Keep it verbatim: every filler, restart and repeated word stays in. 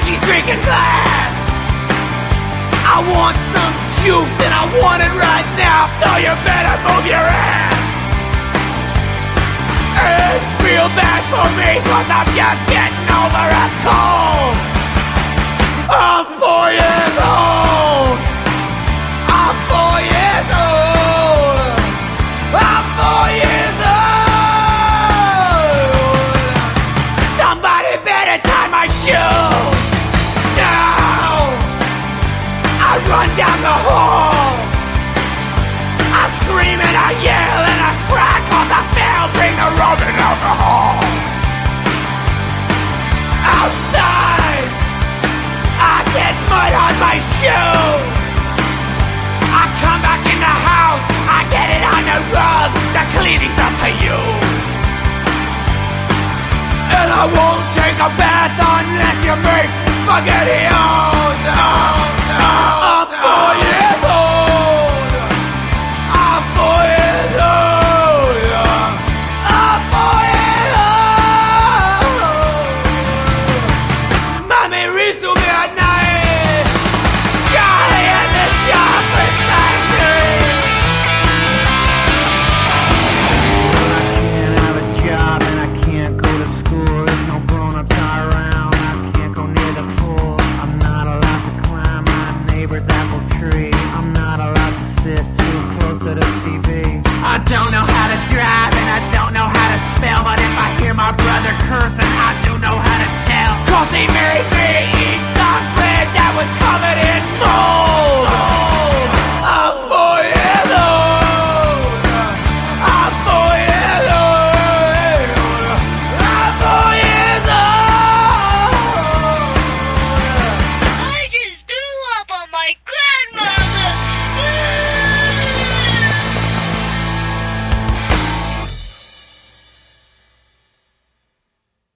he's drinking glass. I want some juice and I want it right now, so you better move your ass. It's real bad for me, cause I'm just getting over a cold. I'm four years old. I'm four years old. I'm four years old. Somebody better tie my shoes. Now I run down the hall. I scream and I yell and I cry, cause I failed, bring the rum and alcohol. Outside I get mud on my shoes. I come back in the house, I get it on the rug, the cleaning's up to you. And I won't take a bath unless you make spaghetti. Oh no, no.